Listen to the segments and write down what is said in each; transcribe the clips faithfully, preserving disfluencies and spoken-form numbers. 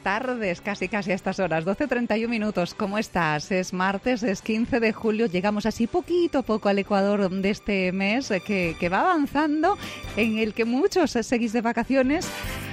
tardes, casi casi a estas horas, doce treinta y un minutos. ¿Cómo estás? Es martes, es quince de julio, llegamos así poquito a poco al Ecuador de este mes que, que va avanzando, en el que muchos seguís de vacaciones.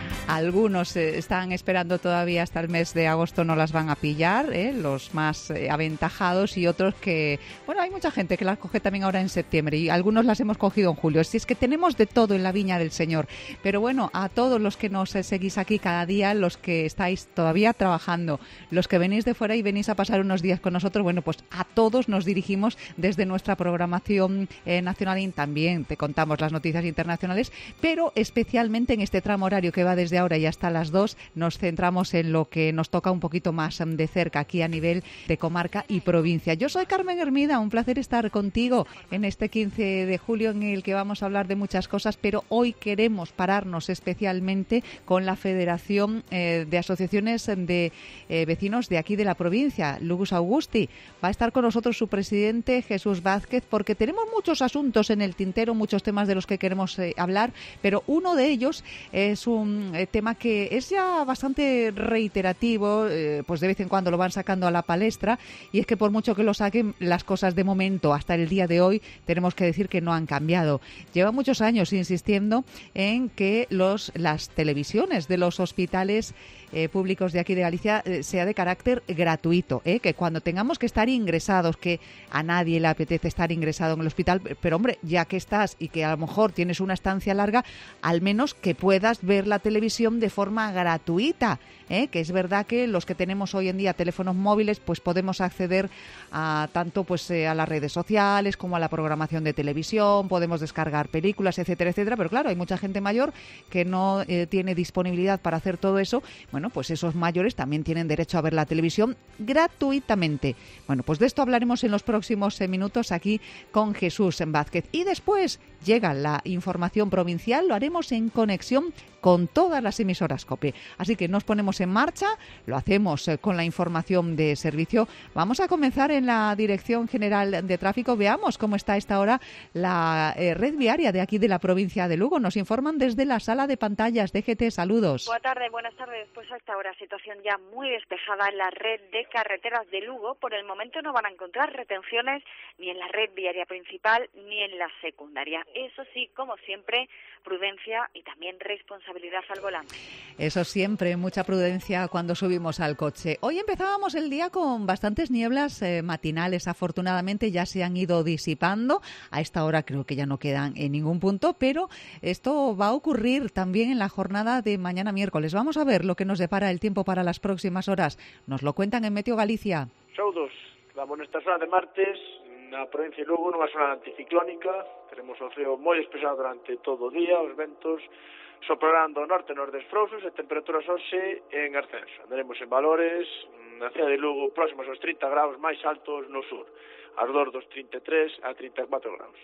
Algunos eh, están esperando todavía hasta el mes de agosto, no las van a pillar, ¿eh? Los más eh, aventajados, y otros que, bueno, hay mucha gente que las coge también ahora en septiembre y algunos las hemos cogido en julio. Si es que tenemos de todo en la viña del Señor. Pero bueno, a todos los que nos eh, seguís aquí cada día, los que estáis todavía trabajando, los que venís de fuera y venís a pasar unos días con nosotros, bueno, pues a todos nos dirigimos desde nuestra programación eh, nacional, y también te contamos las noticias internacionales, pero especialmente en este tramo horario que va desde ahora y hasta las dos, nos centramos en lo que nos toca un poquito más de cerca aquí a nivel de comarca y provincia. Yo soy Carmen Hermida, un placer estar contigo en este quince de julio en el que vamos a hablar de muchas cosas, pero hoy queremos pararnos especialmente con la Federación eh, de Asociaciones de eh, Vecinos de aquí de la provincia, Lugus Augusti. Va a estar con nosotros su presidente, Jesús Vázquez, porque tenemos muchos asuntos en el tintero, muchos temas de los que queremos eh, hablar, pero uno de ellos es un eh, tema que es ya bastante reiterativo, eh, pues de vez en cuando lo van sacando a la palestra, y es que por mucho que lo saquen, las cosas de momento hasta el día de hoy tenemos que decir que no han cambiado. Lleva muchos años insistiendo en que los las televisiones de los hospitales Eh, públicos de aquí de Galicia eh, sea de carácter gratuito, eh, que cuando tengamos que estar ingresados, que a nadie le apetece estar ingresado en el hospital, pero hombre, ya que estás y que a lo mejor tienes una estancia larga, al menos que puedas ver la televisión de forma gratuita, eh, que es verdad que los que tenemos hoy en día teléfonos móviles, pues podemos acceder a tanto pues eh, a las redes sociales como a la programación de televisión, podemos descargar películas, etcétera, etcétera, pero claro, hay mucha gente mayor que no eh, tiene disponibilidad para hacer todo eso. Bueno, pues esos mayores también tienen derecho a ver la televisión gratuitamente. Bueno, pues de esto hablaremos en los próximos minutos aquí con Jesús Vázquez. Y después llega la información provincial, lo haremos en conexión con todas las emisoras COPE. Así que nos ponemos en marcha, lo hacemos con la información de servicio. Vamos a comenzar en la Dirección General de Tráfico. Veamos cómo está a esta hora la eh, red viaria de aquí de la provincia de Lugo. Nos informan desde la sala de pantallas de G T. Saludos. Buenas tardes, buenas tardes. Pues a esta hora situación ya muy despejada en la red de carreteras de Lugo. Por el momento no van a encontrar retenciones ni en la red viaria principal ni en la secundaria. Eso sí, como siempre, prudencia y también responsabilidad al volante. Eso siempre, mucha prudencia cuando subimos al coche. Hoy empezábamos el día con bastantes nieblas eh, matinales. Afortunadamente ya se han ido disipando. A esta hora creo que ya no quedan en ningún punto, pero esto va a ocurrir también en la jornada de mañana miércoles. Vamos a ver lo que nos depara el tiempo para las próximas horas. Nos lo cuentan en Meteo Galicia. Saudos, vamos nesta zona de martes, na provincia de Lugo, nunha zona anticiclónica. Teremos o ceo moi despexado durante todo o día, os ventos soprarán do norte e nordés frouxos e temperaturas hoxe en ascenso. Andaremos en valores na cidade de Lugo próximos aos trinta graus, máis altos no sur, ardor dos trinta e tres a trinta e catro graus.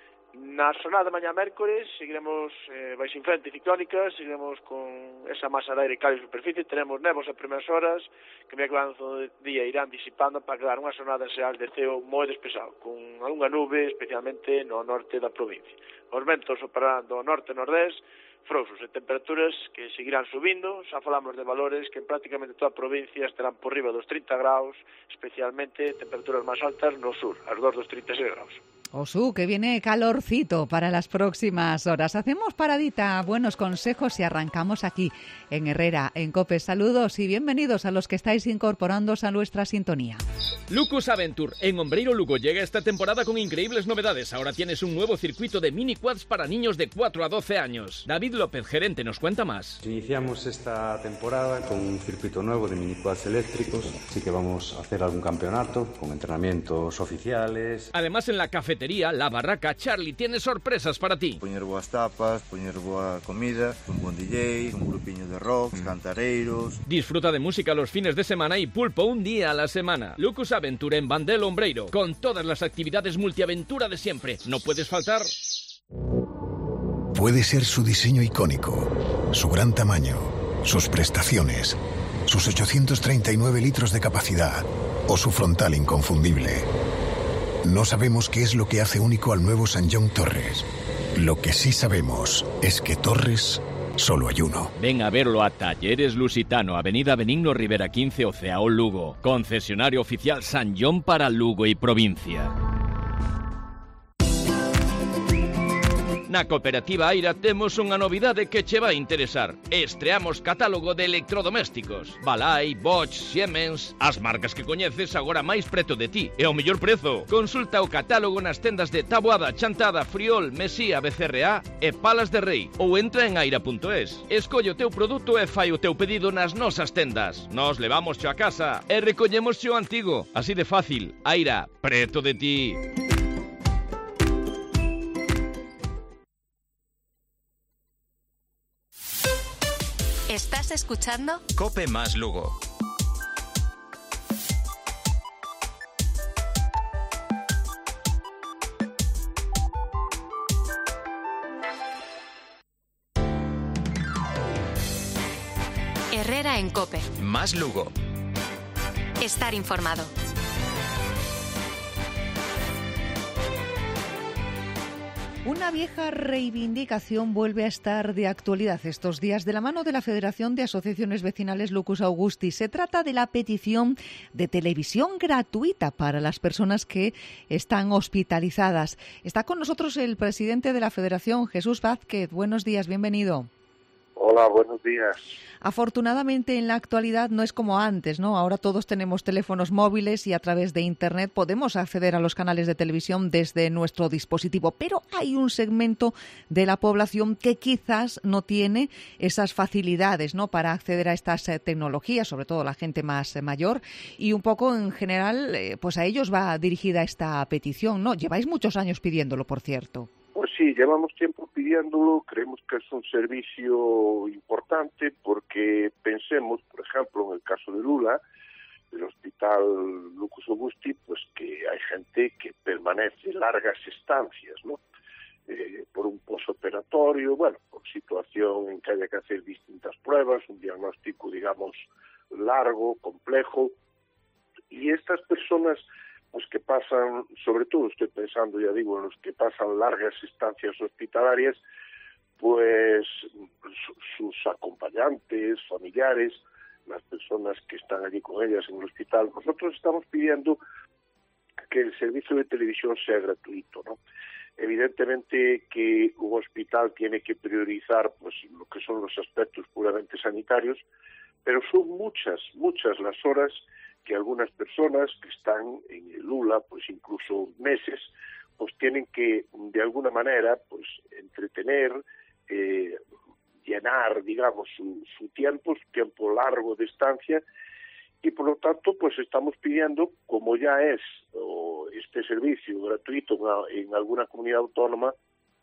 Na xornada de mañá mércores seguiremos eh, baixo influente ciclónica, seguiremos con esa masa de aire cálido en superficie, teremos nevos a primeiras horas que me acaban do día irán disipando para quedar unha xornada xeral de ceo moi despexado, con algunha nube especialmente no norte da provincia. Os ventos operarán do norte e nordés frouxos e temperaturas que seguirán subindo. Xa falamos de valores que en prácticamente toda a provincia estarán por riba dos trinta graus, especialmente temperaturas máis altas no sur, ardor dos trinta e seis graus. Osu, que viene calorcito para las próximas horas. Hacemos paradita, buenos consejos y arrancamos aquí en Herrera, en COPE. Saludos y bienvenidos a los que estáis incorporándose a nuestra sintonía. Lucus Aventure en Ombreiro, Lugo llega esta temporada con increíbles novedades. Ahora tienes un nuevo circuito de mini quads para niños de cuatro a doce años. David López, gerente, nos cuenta más. Iniciamos esta temporada con un circuito nuevo de mini quads eléctricos, así que vamos a hacer algún campeonato con entrenamientos oficiales. Además, en la cafetería La Barraca, Charlie tiene sorpresas para ti. Poñer boas tapas, poñer boa comida, un buen D J, un grupiño de rock, mm. cantareiros. Disfruta de música los fines de semana y pulpo un día a la semana. Lucus Aventure en Bandel Ombreiro, con todas las actividades multiaventura de siempre. No puedes faltar. Puede ser su diseño icónico, su gran tamaño, sus prestaciones, sus ochocientos treinta y nueve litros de capacidad o su frontal inconfundible. No sabemos qué es lo que hace único al nuevo Sanyong Torres. Lo que sí sabemos es que Torres solo hay uno. Ven a verlo a Talleres Lusitano, Avenida Benigno Rivera quince, Oceao, Lugo. Concesionario oficial San John para Lugo y provincia. Na Cooperativa Aira temos unha novidade que che vai interesar. Estreamos catálogo de electrodomésticos. Balai, Bosch, Siemens... As marcas que coñeces agora máis preto de ti. E ao mellor prezo. Consulta o catálogo nas tendas de Taboada, Chantada, Friol, Mesía, B C R A e Palas de Rei. Ou entra en aira punto es. Escolle o teu produto e fai o teu pedido nas nosas tendas. Nos levamos xo a casa e recollemos xo antigo. Así de fácil. Aira, preto de ti. ¿Estás escuchando? Cope más Lugo. Herrera en Cope. Más Lugo. Estar informado. Una vieja reivindicación vuelve a estar de actualidad estos días de la mano de la Federación de Asociaciones Vecinales Lucus Augusti. Se trata de la petición de televisión gratuita para las personas que están hospitalizadas. Está con nosotros el presidente de la Federación, Jesús Vázquez. Buenos días, bienvenido. Hola, buenos días. Afortunadamente en la actualidad no es como antes, ¿no? Ahora todos tenemos teléfonos móviles y a través de Internet podemos acceder a los canales de televisión desde nuestro dispositivo, pero hay un segmento de la población que quizás no tiene esas facilidades, ¿no?, para acceder a estas eh, tecnologías, sobre todo la gente más eh, mayor, y un poco en general, eh, pues a ellos va dirigida esta petición, ¿no? Lleváis muchos años pidiéndolo, por cierto. Pues sí, llevamos tiempo pidiéndolo, creemos que es un servicio importante porque pensemos, por ejemplo, en el caso de Lula, del Hospital Lucus Augusti, pues que hay gente que permanece largas estancias, ¿no? Eh, por un posoperatorio, bueno, por situación en que haya que hacer distintas pruebas, un diagnóstico, digamos, largo, complejo, y estas personas pues que pasan, sobre todo estoy pensando, ya digo, en los que pasan largas estancias hospitalarias, pues sus acompañantes, familiares, las personas que están allí con ellas en el hospital, nosotros estamos pidiendo que el servicio de televisión sea gratuito, ¿no? Evidentemente que un hospital tiene que priorizar pues lo que son los aspectos puramente sanitarios, pero son muchas, muchas las horas que algunas personas que están en el Lula, pues incluso meses, pues tienen que de alguna manera pues entretener, eh, llenar, digamos, su, su tiempo, su tiempo largo de estancia, y por lo tanto pues estamos pidiendo, como ya es oh, este servicio gratuito en, en alguna comunidad autónoma,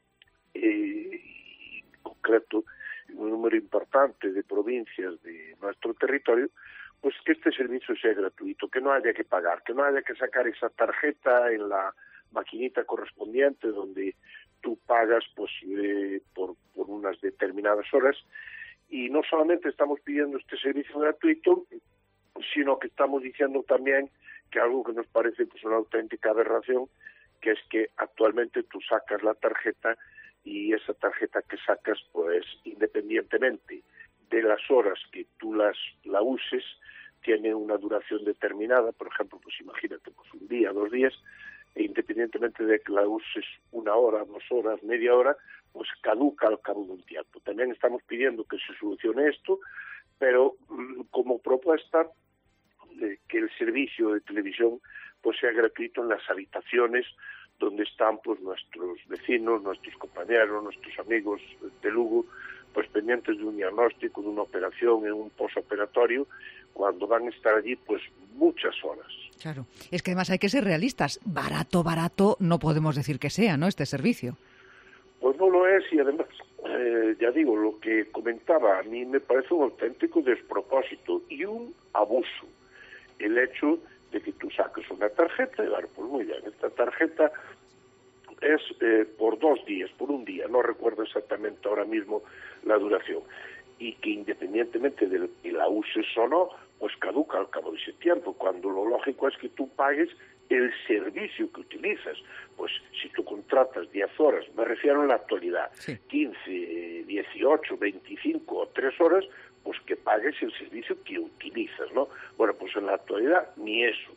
eh, en concreto en un número importante de provincias de nuestro territorio, pues que este servicio sea gratuito, que no haya que pagar, que no haya que sacar esa tarjeta en la maquinita correspondiente donde tú pagas pues eh, por, por unas determinadas horas. Y no solamente estamos pidiendo este servicio gratuito, sino que estamos diciendo también que algo que nos parece pues una auténtica aberración, que es que actualmente tú sacas la tarjeta y esa tarjeta que sacas, pues independientemente de las horas que tú las la uses, tiene una duración determinada. Por ejemplo, pues imagínate, pues un día, dos días, e independientemente de que la uses una hora, dos horas, media hora, pues caduca al cabo de un tiempo. También estamos pidiendo que se solucione esto, pero como propuesta de que el servicio de televisión pues sea gratuito en las habitaciones donde están pues nuestros vecinos, nuestros compañeros, nuestros amigos de Lugo, pues pendientes de un diagnóstico, de una operación, en un posoperatorio, cuando van a estar allí pues muchas horas. Claro, es que además hay que ser realistas. Barato, barato no podemos decir que sea, ¿no?, este servicio. Pues no lo es, y además, eh, ya digo, lo que comentaba, a mí me parece un auténtico despropósito y un abuso. El hecho de que tú saques una tarjeta, y claro, pues muy bien, esta tarjeta es eh, por dos días, por un día, no recuerdo exactamente ahora mismo la duración, y que independientemente de que la uses o no, pues caduca al cabo de ese tiempo, cuando lo lógico es que tú pagues el servicio que utilizas. Pues si tú contratas diez horas, me refiero en la actualidad, sí. quince, dieciocho, veinticinco o tres horas, pues que pagues el servicio que utilizas, ¿no? Bueno, pues en la actualidad ni eso.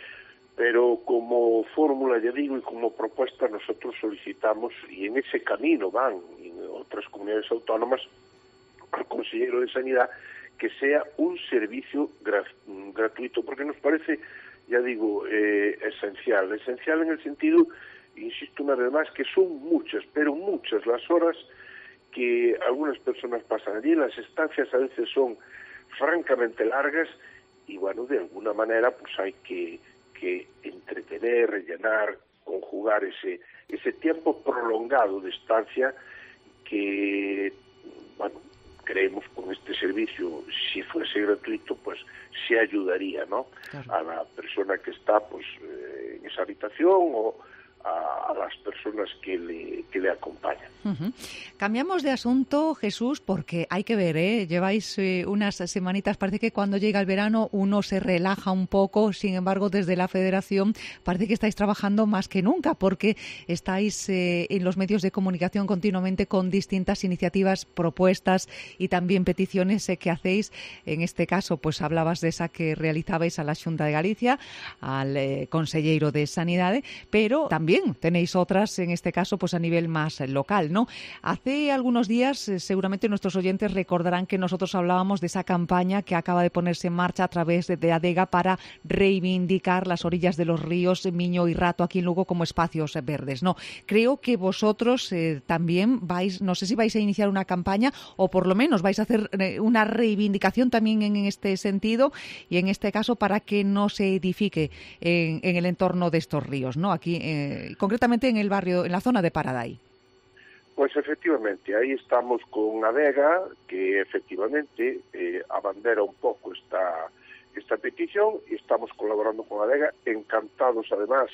Pero como fórmula, ya digo, y como propuesta, nosotros solicitamos, y en ese camino van en otras comunidades autónomas, al consejero de Sanidad, que sea un servicio gra gratuito, porque nos parece, ya digo, eh, esencial. Esencial en el sentido, insisto una vez más, que son muchas, pero muchas las horas que algunas personas pasan allí. Las estancias a veces son francamente largas y, bueno, de alguna manera pues hay que, que entretener, rellenar, conjugar ese, ese tiempo prolongado de estancia que, bueno, creemos con este servicio, si fuese gratuito, pues se ayudaría, ¿no? Claro. A la persona que está pues eh, en esa habitación o a, a las personas que le, que le acompañan. Uh-huh. Cambiamos de asunto, Jesús, porque hay que ver, ¿eh? Lleváis eh, unas semanitas, parece que cuando llega el verano uno se relaja un poco, sin embargo, desde la Federación parece que estáis trabajando más que nunca, porque estáis eh, en los medios de comunicación continuamente con distintas iniciativas, propuestas y también peticiones eh, que hacéis. En este caso, pues hablabas de esa que realizabais a la Xunta de Galicia, al eh, Conselleiro de Sanidade, pero también tenéis otras, en este caso, pues a nivel más local, ¿no? Hace algunos días, eh, seguramente nuestros oyentes recordarán que nosotros hablábamos de esa campaña que acaba de ponerse en marcha a través de, de ADEGA para reivindicar las orillas de los ríos Miño y Rato aquí en Lugo como espacios eh, verdes, ¿no? Creo que vosotros eh, también vais, no sé si vais a iniciar una campaña o por lo menos vais a hacer eh, una reivindicación también en, en este sentido y en este caso para que no se edifique en, en el entorno de estos ríos, ¿no? Aquí eh, concretamente en el barrio, en la zona de Paraday. Pues efectivamente, ahí estamos con ADEGA, que efectivamente eh, abandera un poco esta, esta petición, y estamos colaborando con ADEGA, encantados además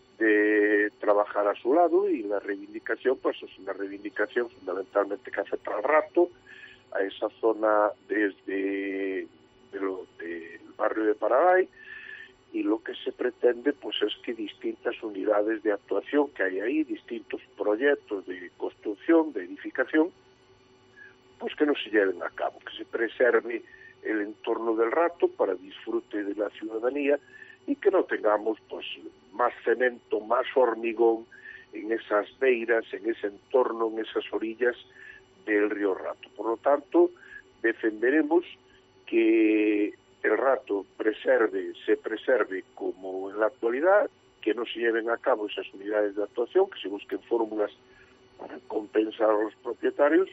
de trabajar a su lado, y la reivindicación pues es una reivindicación fundamentalmente que afecta al Rato, a esa zona desde de lo, del barrio de Paraday, y lo que se pretende pues es que distintas unidades de actuación que hay ahí, distintos proyectos de construcción, de edificación, pues que no se lleven a cabo, que se preserve el entorno del Rato para disfrute de la ciudadanía y que no tengamos pues más cemento, más hormigón en esas beiras, en ese entorno, en esas orillas del río Rato. Por lo tanto, defenderemos que el Rato preserve, se preserve como en la actualidad, que no se lleven a cabo esas unidades de actuación, que se busquen fórmulas para compensar a los propietarios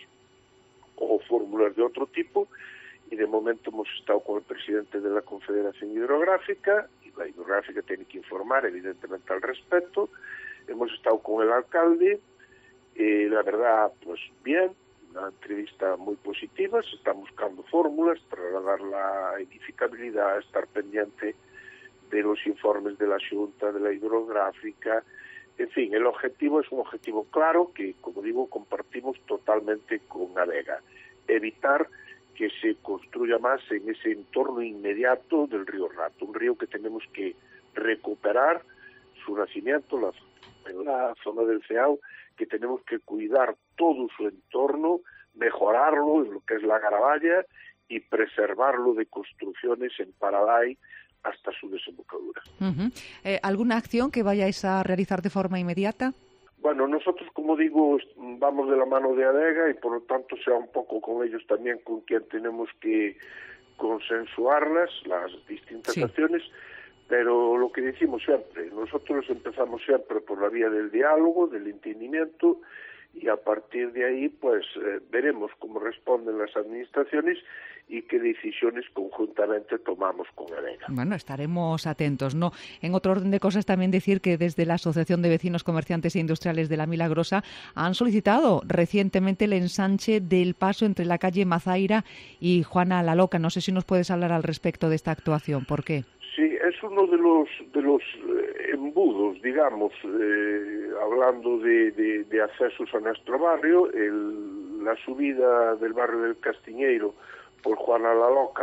o fórmulas de otro tipo, y de momento hemos estado con el presidente de la Confederación Hidrográfica, y la hidrográfica tiene que informar evidentemente al respecto. Hemos estado con el alcalde, eh, la verdad, pues bien, una entrevista muy positiva, se están buscando fórmulas, trasladar la edificabilidad, estar pendiente de los informes de la Xunta, de la hidrográfica, en fin, el objetivo es un objetivo claro que, como digo, compartimos totalmente con ADEGA, evitar que se construya más en ese entorno inmediato del río Rato, un río que tenemos que recuperar su nacimiento, la, en la zona del Ceao, que tenemos que cuidar todo su entorno, mejorarlo en lo que es la Garaballa y preservarlo de construcciones en Paraday hasta su desembocadura. Uh-huh. eh, ¿Alguna acción que vayáis a realizar de forma inmediata? Bueno, nosotros, como digo, vamos de la mano de ADEGA y por lo tanto sea un poco con ellos también con quien tenemos que consensuarlas, las distintas sí. acciones, pero lo que decimos siempre, nosotros empezamos siempre por la vía del diálogo, del entendimiento, y a partir de ahí pues eh, veremos cómo responden las administraciones y qué decisiones conjuntamente tomamos con ADEGA. Bueno, estaremos atentos, ¿no? En otro orden de cosas, también decir que desde la Asociación de Vecinos Comerciantes e Industriales de La Milagrosa han solicitado recientemente el ensanche del paso entre la calle Mazaira y Juana la Loca. No sé si nos puedes hablar al respecto de esta actuación. ¿Por qué? Sí, es uno de los de los embudos, digamos, eh, hablando de, de, de accesos a nuestro barrio, el, la subida del barrio del Castiñeiro por Juana la Loca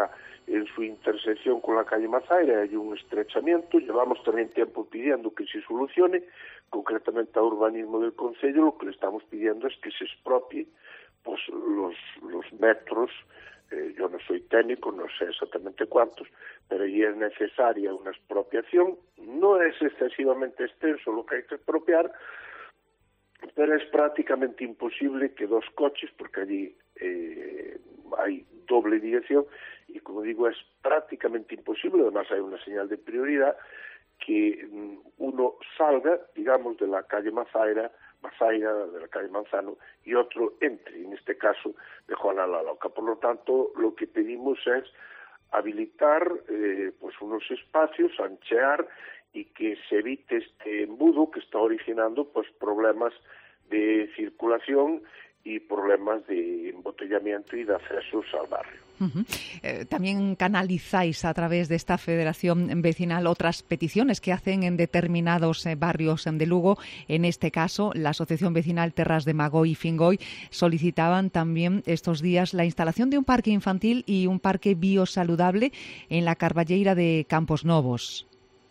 en su intersección con la calle Mazaira hay un estrechamiento. Llevamos también tiempo pidiendo que se solucione, concretamente a Urbanismo del Concello. Lo que le estamos pidiendo es que se expropie pues los, los metros. Eh, yo no soy técnico, no sé exactamente cuántos, pero ahí es necesaria una expropiación. No es excesivamente extenso lo que hay que expropiar, pero es prácticamente imposible que dos coches, porque allí eh, hay doble dirección, y como digo, es prácticamente imposible, además hay una señal de prioridad, que uno salga, digamos, de la calle Mazaira, Mazaira, de la calle Manzano, y otro entre, en este caso, de Juana la Loca. Por lo tanto, lo que pedimos es habilitar eh, pues unos espacios, anchear, y que se evite este embudo que está originando pues problemas de circulación y problemas de embotellamiento y de accesos al barrio. Uh-huh. Eh, también canalizáis a través de esta federación vecinal otras peticiones que hacen en determinados eh, barrios de Lugo. En este caso, la Asociación Vecinal Terras de Magoi y Fingoy solicitaban también estos días la instalación de un parque infantil y un parque biosaludable en la Carballeira de Campos Novos.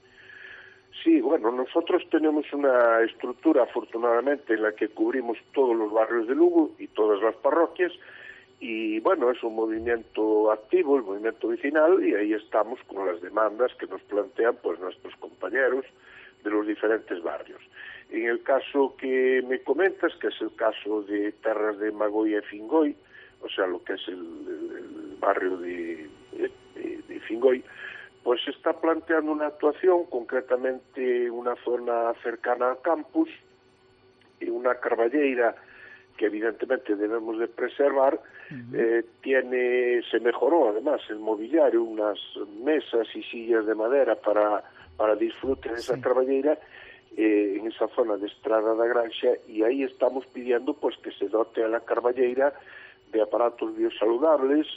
Sí, bueno, nosotros tenemos una estructura, afortunadamente, en la que cubrimos todos los barrios de Lugo y todas las parroquias, y bueno, es un movimiento activo, el movimiento vecinal, y ahí estamos con las demandas que nos plantean pues nuestros compañeros de los diferentes barrios. En el caso que me comentas, que es el caso de Terras de Magoi y Fingoy, o sea, lo que es el, el, el barrio de, de, de Fingoy, pues se está planteando una actuación, concretamente una zona cercana al campus, y una carballeira que evidentemente debemos de preservar. Uh-huh. eh, tiene, se mejoró además el mobiliario, unas mesas y sillas de madera para, para disfrute de esa sí. carballeira, eh, en esa zona de Estrada da Granxa, y ahí estamos pidiendo pues que se dote a la carballeira de aparatos biosaludables,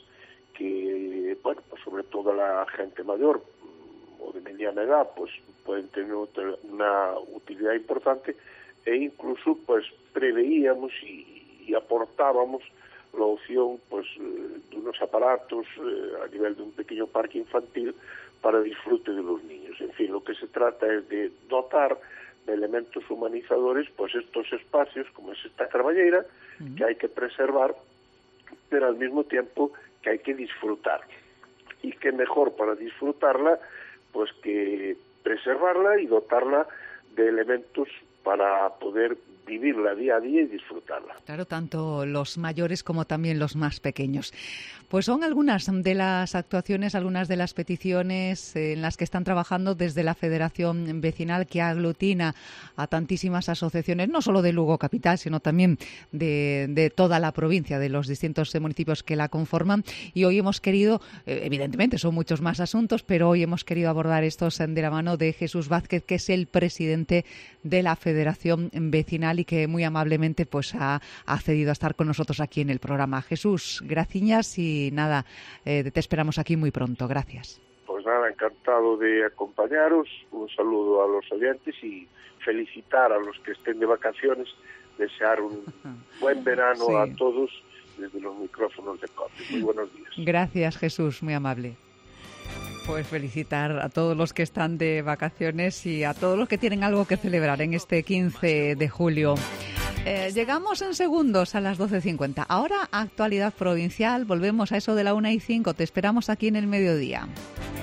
que, bueno, pues sobre todo la gente mayor o de mediana edad, pues pueden tener una utilidad importante, e incluso pues preveíamos y, y aportábamos la opción pues de unos aparatos eh, a nivel de un pequeño parque infantil para disfrute de los niños. En fin, lo que se trata es de dotar de elementos humanizadores pues estos espacios, como es esta carballeira, uh-huh. que hay que preservar, pero al mismo tiempo que hay que disfrutar. Y qué mejor para disfrutarla pues que preservarla y dotarla de elementos para poder vivirla día a día y disfrutarla. Claro, tanto los mayores como también los más pequeños. Pues son algunas de las actuaciones, algunas de las peticiones en las que están trabajando desde la Federación Vecinal, que aglutina a tantísimas asociaciones, no solo de Lugo Capital, sino también de, de toda la provincia, de los distintos municipios que la conforman. Y hoy hemos querido, evidentemente son muchos más asuntos, pero hoy hemos querido abordar estos de la mano de Jesús Vázquez, que es el presidente de la Federación Vecinal y que muy amablemente pues ha accedido a estar con nosotros aquí en el programa. Jesús, graciñas y nada, eh, te esperamos aquí muy pronto. Gracias. Pues nada, encantado de acompañaros. Un saludo a los oyentes y felicitar a los que estén de vacaciones, desear un buen verano sí. a todos desde los micrófonos de COPE. Muy buenos días. Gracias, Jesús, muy amable. Pues felicitar a todos los que están de vacaciones y a todos los que tienen algo que celebrar en este quince de julio. Eh, llegamos en segundos a las doce cincuenta. Ahora, actualidad provincial. Volvemos a eso de la una y cinco. Te esperamos aquí en el mediodía.